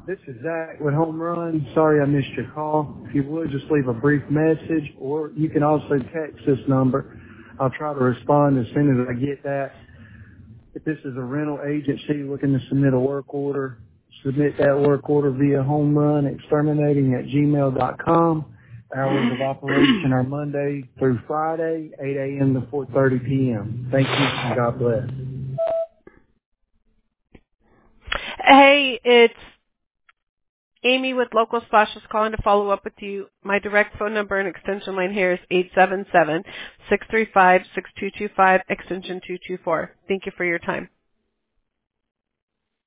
This is Zach with Home Run. Sorry I missed your call. If you would, just leave a brief message, or you can also text this number. I'll try to respond as soon as I get that. If this is a rental agency looking to submit a work order, submit that work order via homerunexterminating@gmail.com. Hours of operation are Monday through Friday, 8 a.m. to 4:30 p.m. Thank you, and God bless. Hey, it's Amy with Local Splashes calling to follow up with you. My direct phone number and extension line here is 877-635-6225, extension 224. Thank you for your time.